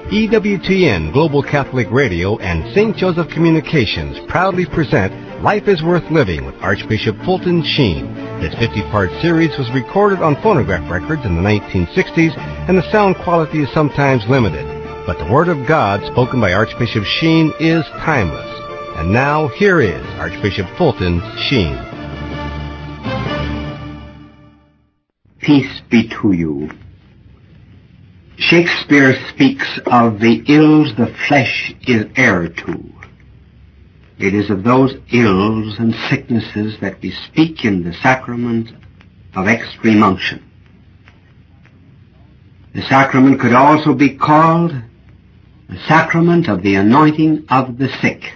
EWTN Global Catholic Radio and St. Joseph Communications proudly present Life is Worth Living with Archbishop Fulton Sheen. This 50-part series was recorded on phonograph records in the 1960s, and the sound quality is sometimes limited. But the Word of God spoken by Archbishop Sheen is timeless. And now, here is Archbishop Fulton Sheen. Peace be to you. Shakespeare speaks of the ills the flesh is heir to. It is of those ills and sicknesses that we speak in the sacrament of extreme unction. The sacrament could also be called the sacrament of the anointing of the sick.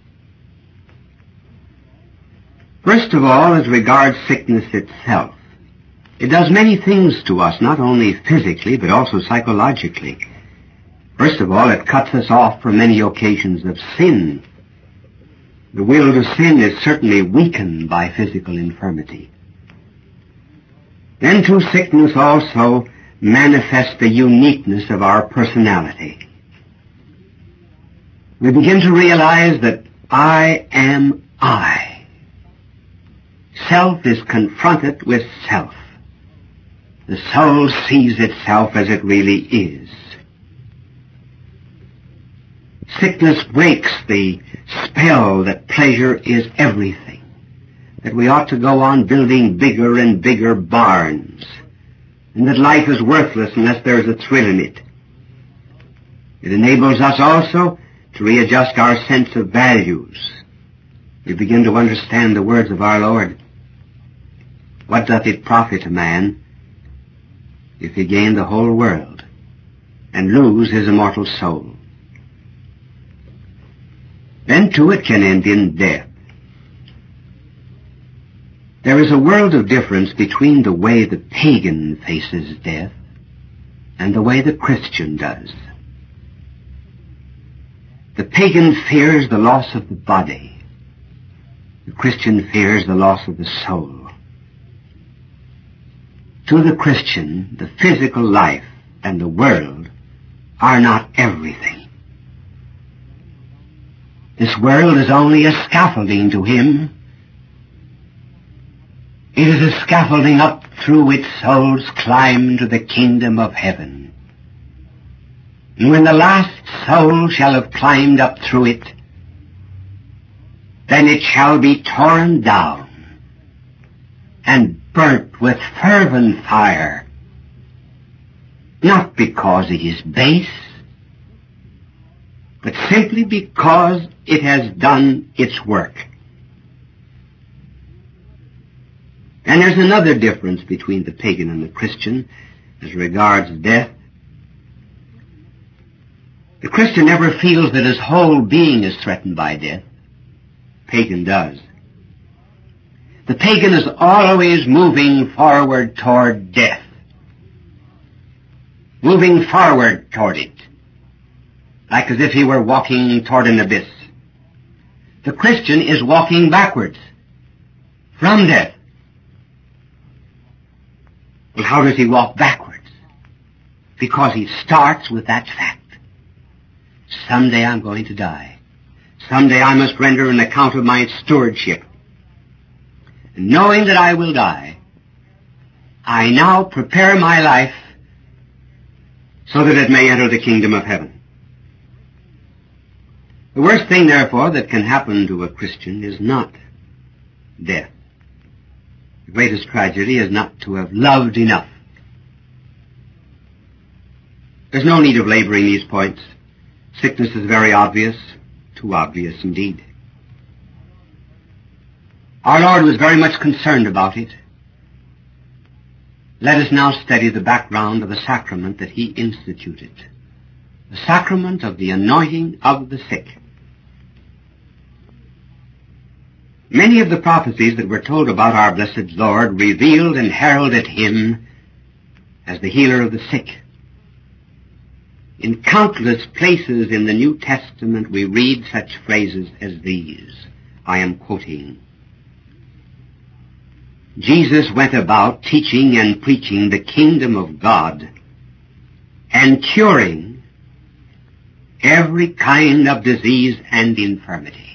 First of all, as regards sickness itself, it does many things to us, not only physically, but also psychologically. First of all, it cuts us off from many occasions of sin. The will to sin is certainly weakened by physical infirmity. Then, too, sickness also manifests the uniqueness of our personality. We begin to realize that I am I. Self is confronted with self. The soul sees itself as it really is. Sickness breaks the spell that pleasure is everything, that we ought to go on building bigger and bigger barns, and that life is worthless unless there is a thrill in it. It enables us also to readjust our sense of values. We begin to understand the words of our Lord. What doth it profit a man if he gain the whole world and lose his immortal soul? Then, too, it can end in death. There is a world of difference between the way the pagan faces death and the way the Christian does. The pagan fears the loss of the body. The Christian fears the loss of the soul. To the Christian, the physical life and the world are not everything. This world is only a scaffolding to him. It is a scaffolding up through which souls climb to the kingdom of heaven. And when the last soul shall have climbed up through it, then it shall be torn down and burnt with fervent fire, not because it is base, but simply because it has done its work. And there's another difference between the pagan and the Christian as regards death. The Christian never feels that his whole being is threatened by death. Pagan does. The pagan is always moving forward toward death, moving forward toward it, like as if he were walking toward an abyss. The Christian is walking backwards from death. Well, how does he walk backwards? Because he starts with that fact. Someday I'm going to die. Someday I must render an account of my stewardship. And knowing that I will die, I now prepare my life so that it may enter the kingdom of heaven. The worst thing, therefore, that can happen to a Christian is not death. The greatest tragedy is not to have loved enough. There's no need of laboring these points. Sickness is very obvious, too obvious indeed. Our Lord was very much concerned about it. Let us now study the background of the sacrament that he instituted, the sacrament of the anointing of the sick. Many of the prophecies that were told about our blessed Lord revealed and heralded him as the healer of the sick. In countless places in the New Testament we read such phrases as these. I am quoting. Jesus went about teaching and preaching the kingdom of God and curing every kind of disease and infirmity.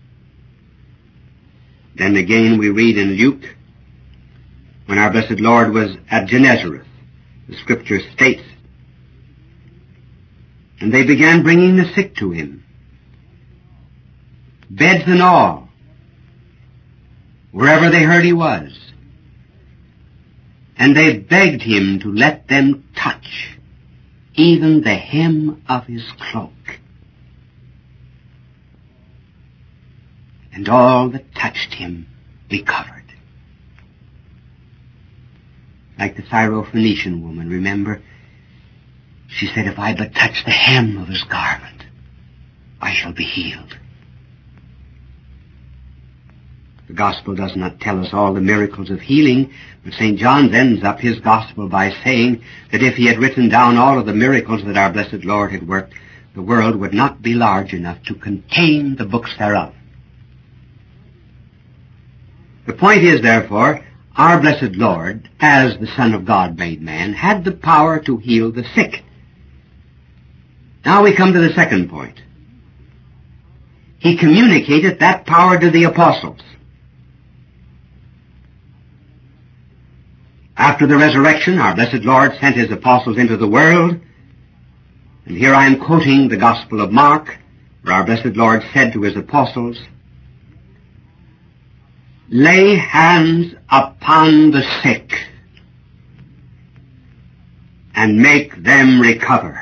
Then again we read in Luke, when our blessed Lord was at Gennesareth, the Scripture states, and they began bringing the sick to him, beds and all, wherever they heard he was. And they begged him to let them touch even the hem of his cloak. And all that touched him recovered. Like the Syrophoenician woman, remember? She said, if I but touch the hem of his garment, I shall be healed. The Gospel does not tell us all the miracles of healing, but St. John ends up his Gospel by saying that if he had written down all of the miracles that our blessed Lord had worked, the world would not be large enough to contain the books thereof. The point is, therefore, our blessed Lord, as the Son of God made man, had the power to heal the sick. Now we come to the second point. He communicated that power to the apostles. After the resurrection, our blessed Lord sent his apostles into the world, and here I am quoting the Gospel of Mark, where our blessed Lord said to his apostles, lay hands upon the sick and make them recover.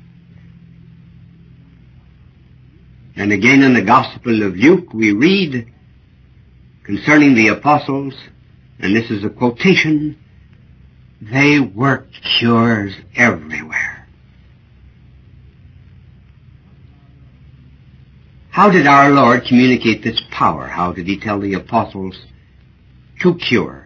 And again in the Gospel of Luke we read concerning the apostles, and this is a quotation, they worked cures everywhere. How did our Lord communicate this power? How did he tell the apostles to cure?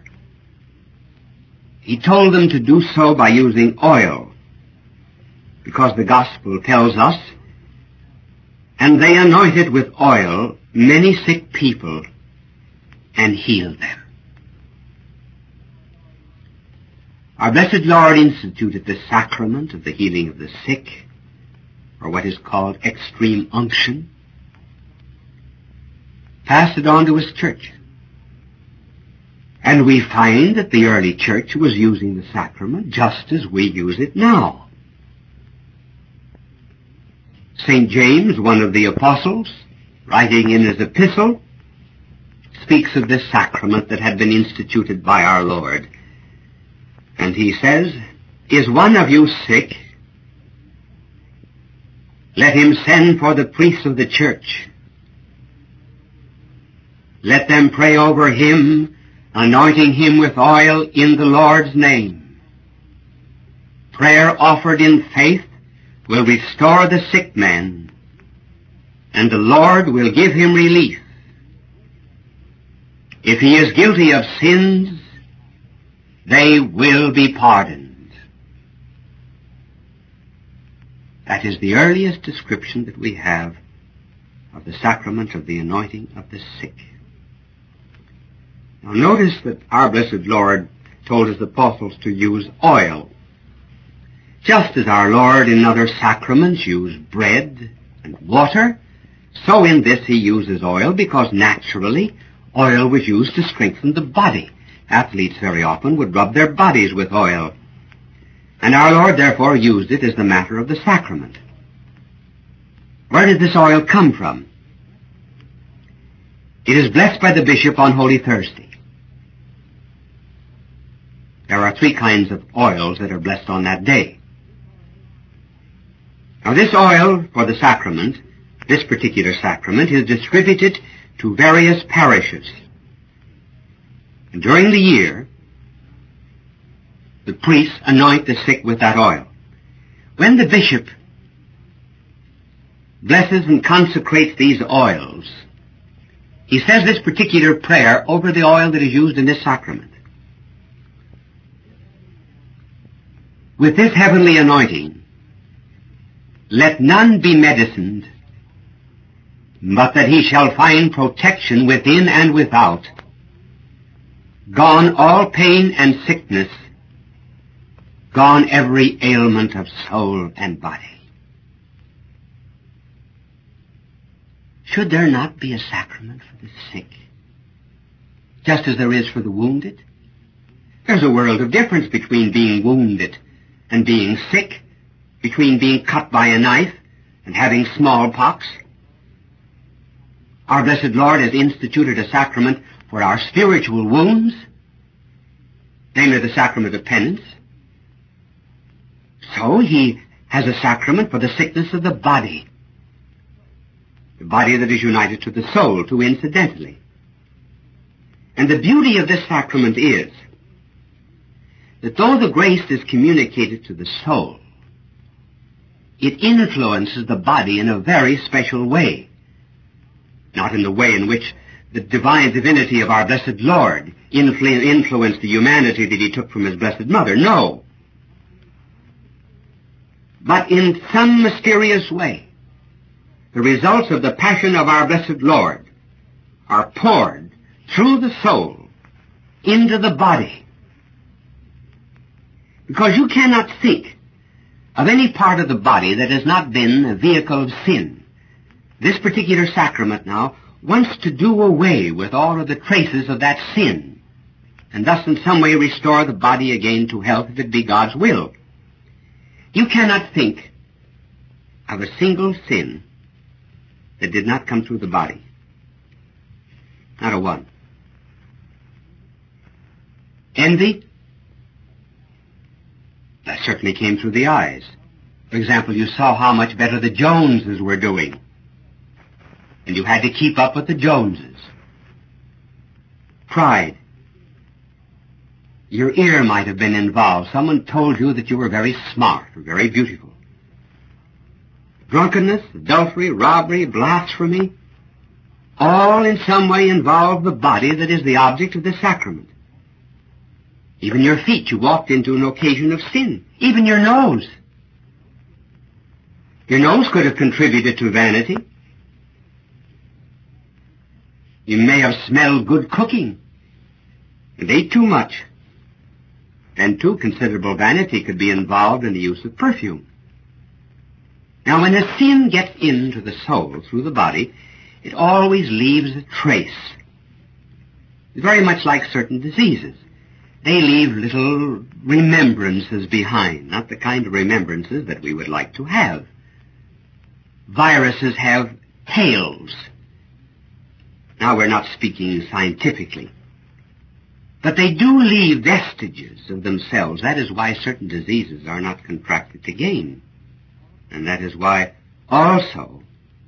He told them to do so by using oil, because the Gospel tells us, and they anointed with oil many sick people and healed them. Our blessed Lord instituted the sacrament of the healing of the sick, or what is called extreme unction, passed it on to his church. And we find that the early church was using the sacrament just as we use it now. St. James, one of the apostles, writing in his epistle, speaks of this sacrament that had been instituted by our Lord. And he says, is one of you sick? Let him send for the priests of the church. Let them pray over him, anointing him with oil in the Lord's name. Prayer offered in faith will restore the sick man, and the Lord will give him relief. If he is guilty of sins, they will be pardoned. That is the earliest description that we have of the sacrament of the anointing of the sick. Now notice that our blessed Lord told his apostles to use oil. Just as our Lord in other sacraments used bread and water, so in this he uses oil, because naturally oil was used to strengthen the body. Athletes very often would rub their bodies with oil. And our Lord therefore used it as the matter of the sacrament. Where did this oil come from? It is blessed by the bishop on Holy Thursday. There are 3 kinds of oils that are blessed on that day. Now this oil for the sacrament, this particular sacrament, is distributed to various parishes. And during the year, the priests anoint the sick with that oil. When the bishop blesses and consecrates these oils, he says this particular prayer over the oil that is used in this sacrament. With this heavenly anointing, let none be medicined, but that he shall find protection within and without, gone all pain and sickness, gone every ailment of soul and body. Should there not be a sacrament for the sick, just as there is for the wounded? There's a world of difference between being wounded and being sick, between being cut by a knife and having smallpox. Our blessed Lord has instituted a sacrament for our spiritual wounds, namely the sacrament of penance. So he has a sacrament for the sickness of the body that is united to the soul, too incidentally. And the beauty of this sacrament is that though the grace is communicated to the soul, it influences the body in a very special way. Not in the way in which the divine divinity of our blessed Lord influenced the humanity that he took from his blessed mother. No. But in some mysterious way, the results of the passion of our blessed Lord are poured through the soul into the body. Because you cannot think of any part of the body that has not been a vehicle of sin. This particular sacrament now wants to do away with all of the traces of that sin, and thus in some way restore the body again to health if it be God's will. You cannot think of a single sin that did not come through the body. Not a one. Envy? That certainly came through the eyes. For example, you saw how much better the Joneses were doing, and you had to keep up with the Joneses. Pride. Your ear might have been involved. Someone told you that you were very smart or very beautiful. Drunkenness, adultery, robbery, blasphemy, all in some way involve the body that is the object of this sacrament. Even your feet, you walked into an occasion of sin. Even your nose. Your nose could have contributed to vanity. You may have smelled good cooking and ate too much. And too considerable vanity could be involved in the use of perfume. Now, when a sin gets into the soul through the body, it always leaves a trace. It's very much like certain diseases. They leave little remembrances behind, not the kind of remembrances that we would like to have. Viruses have tails. Now, we're not speaking scientifically. But they do leave vestiges of themselves. That is why certain diseases are not contracted again. And that is why also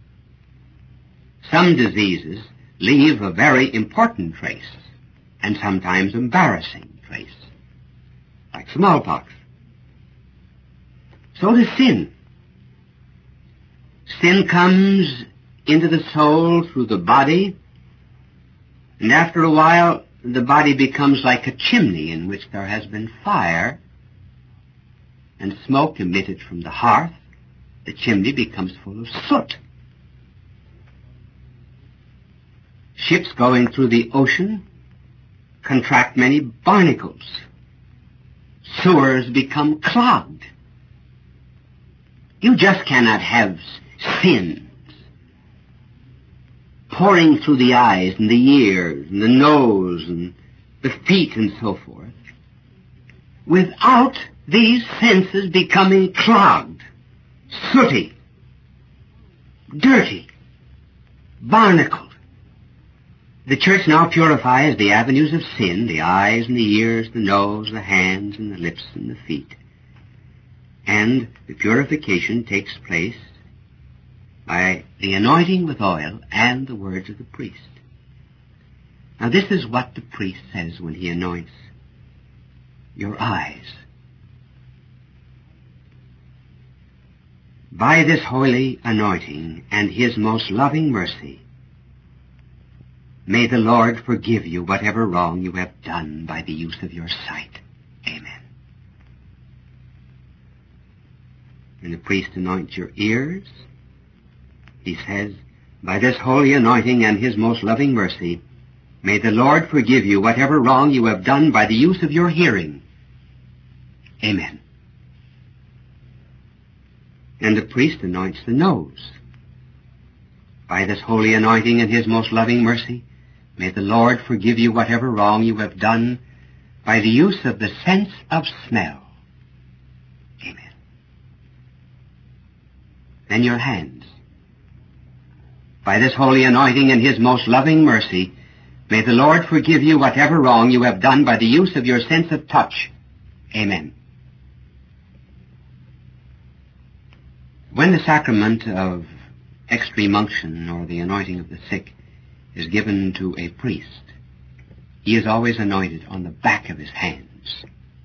some diseases leave a very important trace, and sometimes embarrassing trace, like smallpox. So does sin. Sin comes into the soul through the body, and after a while the body becomes like a chimney in which there has been fire and smoke emitted from the hearth. The chimney becomes full of soot. Ships going through the ocean contract many barnacles. Sewers become clogged. You just cannot have sins pouring through the eyes and the ears and the nose and the feet and so forth without these senses becoming clogged, sooty, dirty, barnacled. The church now purifies the avenues of sin, the eyes and the ears, the nose, the hands and the lips and the feet. And the purification takes place by the anointing with oil and the words of the priest. Now this is what the priest says when he anoints your eyes. By this holy anointing and his most loving mercy, may the Lord forgive you whatever wrong you have done by the use of your sight. Amen. And the priest anoints your ears. He says, by this holy anointing and his most loving mercy, may the Lord forgive you whatever wrong you have done by the use of your hearing. Amen. And the priest anoints the nose. By this holy anointing and his most loving mercy, may the Lord forgive you whatever wrong you have done by the use of the sense of smell. Amen. Then your hands. By this holy anointing and his most loving mercy, may the Lord forgive you whatever wrong you have done by the use of your sense of touch. Amen. When the sacrament of extreme unction, or the anointing of the sick, is given to a priest, he is always anointed on the back of his hands.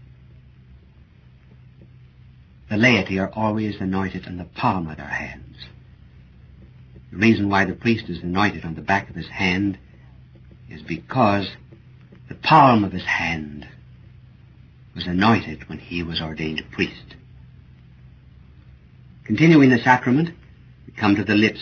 The laity are always anointed on the palm of their hands. The reason why the priest is anointed on the back of his hand is because the palm of his hand was anointed when he was ordained a priest. Continuing the sacrament, we come to the lips.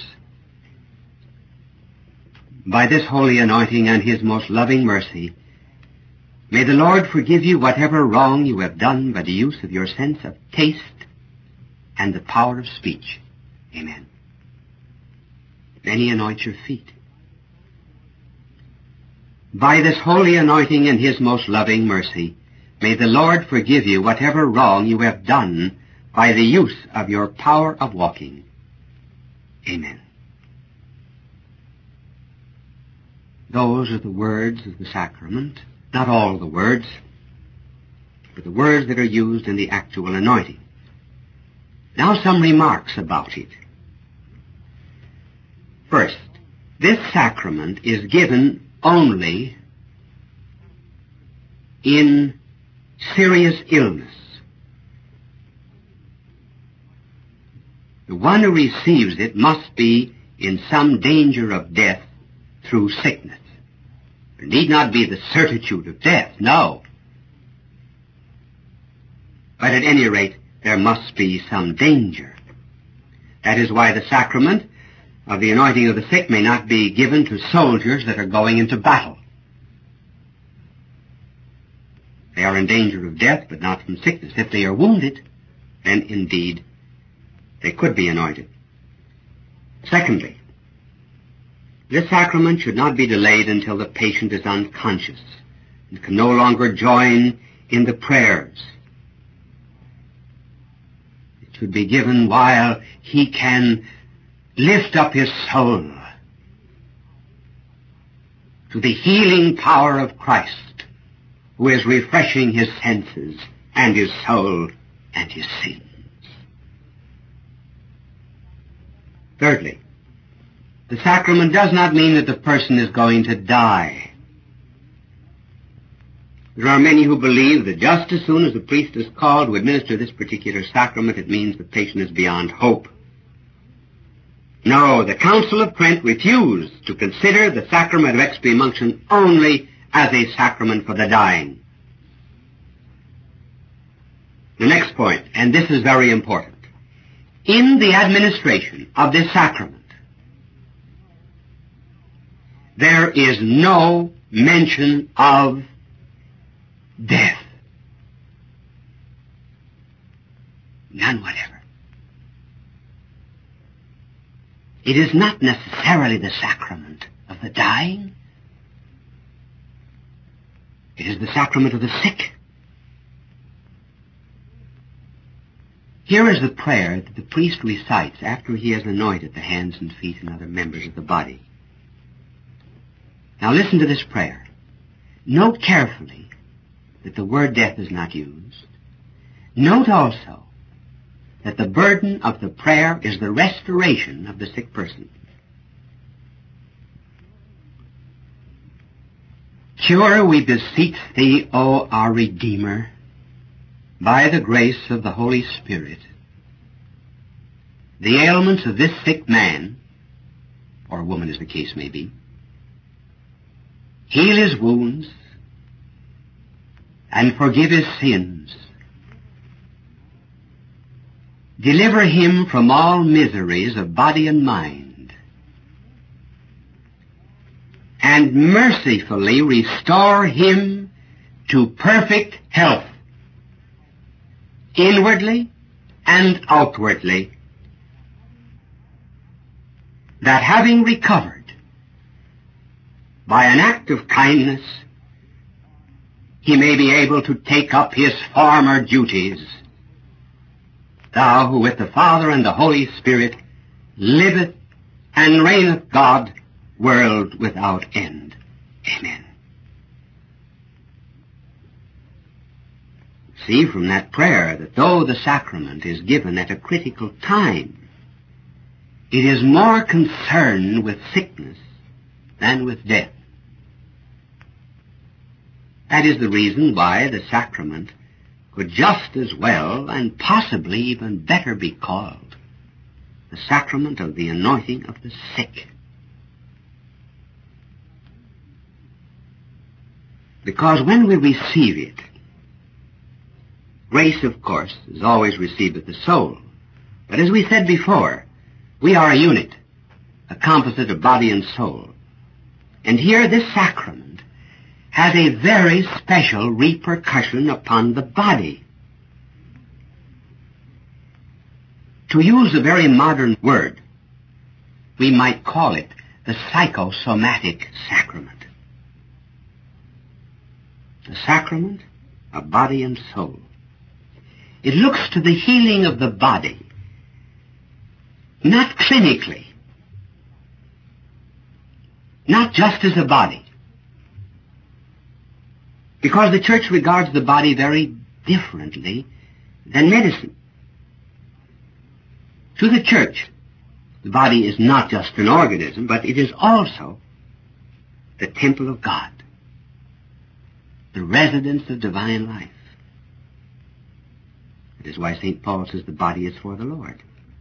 By this holy anointing and his most loving mercy, may the Lord forgive you whatever wrong you have done by the use of your sense of taste and the power of speech. Amen. Then he anoints your feet. By this holy anointing and his most loving mercy, may the Lord forgive you whatever wrong you have done by the use of your power of walking. Amen. Those are the words of the sacrament, not all the words, but the words that are used in the actual anointing. Now some remarks about it. First, this sacrament is given only in serious illness. The one who receives it must be in some danger of death through sickness. There need not be the certitude of death, no. But at any rate, there must be some danger. That is why the sacrament of the anointing of the sick may not be given to soldiers that are going into battle. They are in danger of death, but not from sickness. If they are wounded, then indeed they could be anointed. Secondly, this sacrament should not be delayed until the patient is unconscious and can no longer join in the prayers. It should be given while he can lift up his soul to the healing power of Christ, who is refreshing his senses and his soul and his sins. Thirdly, the sacrament does not mean that the person is going to die. There are many who believe that just as soon as the priest is called to administer this particular sacrament, it means the patient is beyond hope. No, the Council of Trent refused to consider the sacrament of extreme unction only as a sacrament for the dying. The next point, and this is very important. In the administration of this sacrament, there is no mention of death. None whatever. It is not necessarily the sacrament of the dying. It is the sacrament of the sick. Here is the prayer that the priest recites after he has anointed the hands and feet and other members of the body. Now listen to this prayer. Note carefully that the word death is not used. Note also that the burden of the prayer is the restoration of the sick person. Cure, we beseech thee, O our Redeemer, by the grace of the Holy Spirit, the ailments of this sick man, or woman as the case may be. Heal his wounds and forgive his sins. Deliver him from all miseries of body and mind, and mercifully restore him to perfect health, inwardly and outwardly. that having recovered by an act of kindness, he may be able to take up his former duties. Thou who with the Father and the Holy Spirit liveth and reigneth God, world without end. Amen. See from that prayer that though the sacrament is given at a critical time, it is more concerned with sickness than with death. That is the reason why the sacrament could just as well and possibly even better be called the sacrament of the anointing of the sick. Because when we receive it, grace, of course, is always received with the soul. But as we said before, we are a unit, a composite of body and soul. And here this sacrament has a very special repercussion upon the body. To use a very modern word, we might call it the psychosomatic sacrament. The sacrament of body and soul. It looks to the healing of the body, not clinically, not just as a body, because the Church regards the body very differently than medicine. To the Church, the body is not just an organism, but it is also the temple of God, the residence of divine life. That is why St. Paul says the body is for the Lord.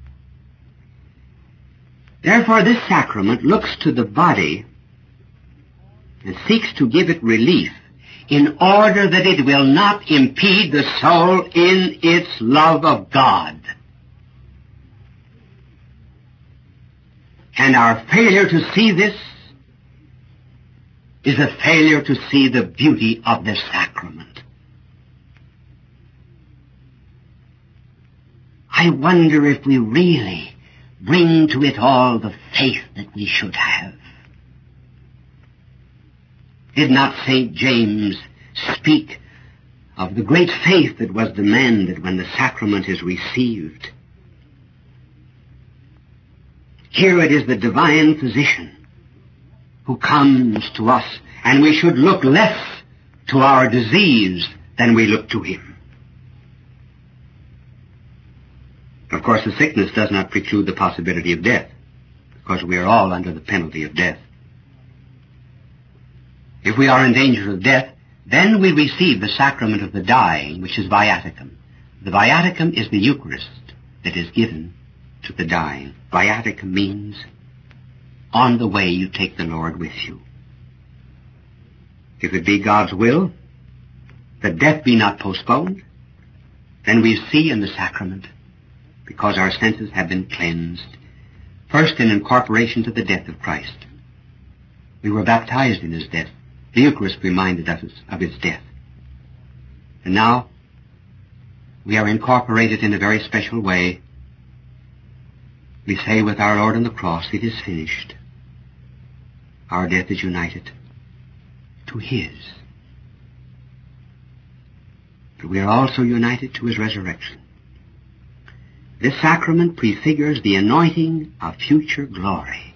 Therefore, this sacrament looks to the body and seeks to give it relief in order that it will not impede the soul in its love of God. And our failure to see this is a failure to see the beauty of this sacrament. I wonder if we really bring to it all the faith that we should have. Did not St. James speak of the great faith that was demanded when the sacrament is received? Here it is the divine physician who comes to us, and we should look less to our disease than we look to him. Of course, the sickness does not preclude the possibility of death, because we are all under the penalty of death. If we are in danger of death, then we receive the sacrament of the dying, which is viaticum. The viaticum is the Eucharist that is given to the dying. Viaticum means on the way you take the Lord with you. If it be God's will that death be not postponed, then we see in the sacrament, because our senses have been cleansed, first in incorporation to the death of Christ. We were baptized in his death. The Eucharist reminded us of his death. And now we are incorporated in a very special way. We say with our Lord on the cross, it is finished. Our death is united to his. But we are also united to his resurrection. This sacrament prefigures the anointing of future glory.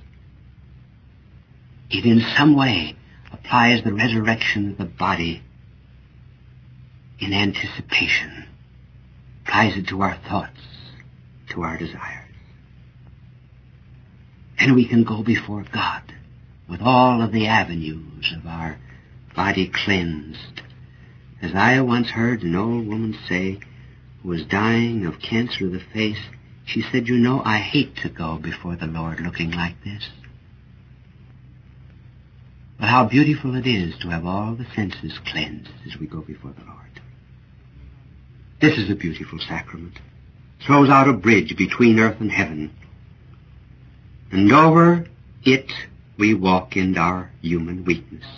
It in some way applies the resurrection of the body in anticipation, applies it to our thoughts, to our desires. And we can go before God with all of the avenues of our body cleansed. As I once heard an old woman say, who was dying of cancer of the face, she said, "You know, I hate to go before the Lord looking like this. But how beautiful it is to have all the senses cleansed as we go before the Lord." This is a beautiful sacrament. Throws out a bridge between earth and heaven. And over it we walk in our human weakness.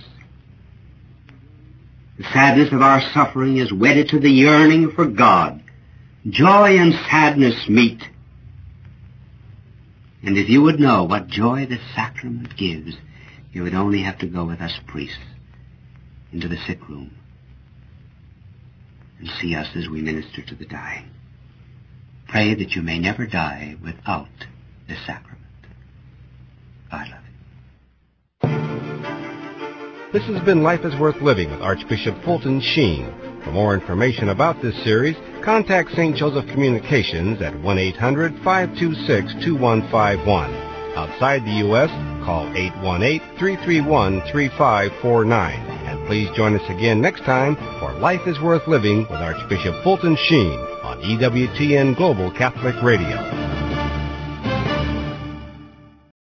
The sadness of our suffering is wedded to the yearning for God. Joy and sadness meet. And if you would know what joy this sacrament gives, you would only have to go with us priests into the sick room and see us as we minister to the dying. Pray that you may never die without this sacrament. God love you. This has been Life is Worth Living with Archbishop Fulton Sheen. For more information about this series, contact St. Joseph Communications at 1-800-526-2151. Outside the U.S., call 818-331-3549. And please join us again next time for Life is Worth Living with Archbishop Fulton Sheen on EWTN Global Catholic Radio.